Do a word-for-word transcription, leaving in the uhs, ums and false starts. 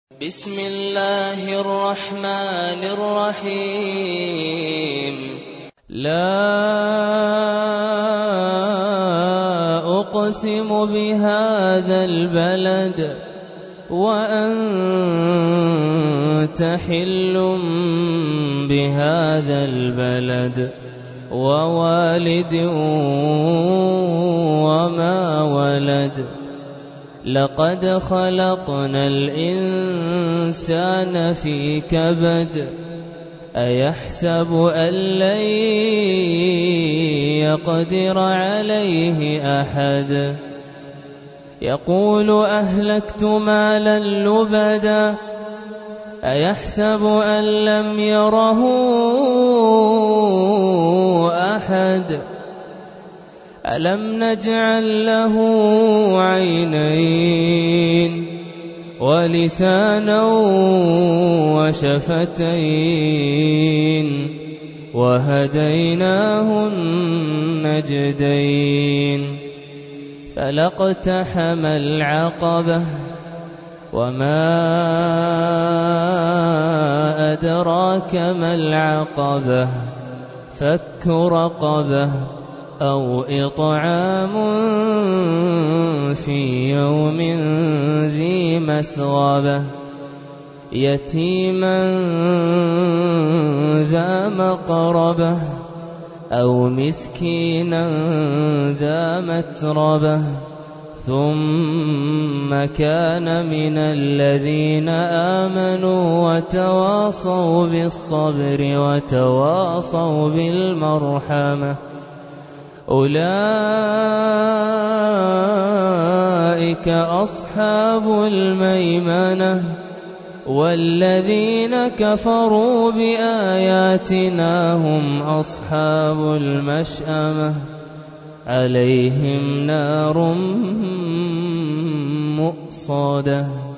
بسم الله الرحمن الرحيم. لا أقسم بهذا البلد وأنت حل بهذا البلد ووالد وما ولد. لقد خلقنا الإنسان في كبد. أيحسب أن لن يقدر عليه أحد. يقول أهلكت مالا لبدا. أيحسب أن لم يره أحد. ألم نجعل له عينين ولسانا وشفتين وهديناه النجدين. فلاقتحم العقبة وما أدراك ما العقبة. فك رقبة أو إطعام في يوم ذي مسغبة يتيما ذا مقربة أو مسكينا ذا متربة ثم كان من الذين آمنوا وتواصوا بالصبر وتواصوا بالمرحمة. أولئك أصحاب الميمنة. والذين كفروا بآياتنا هم أصحاب المشأمة. عليهم نار مؤصدة.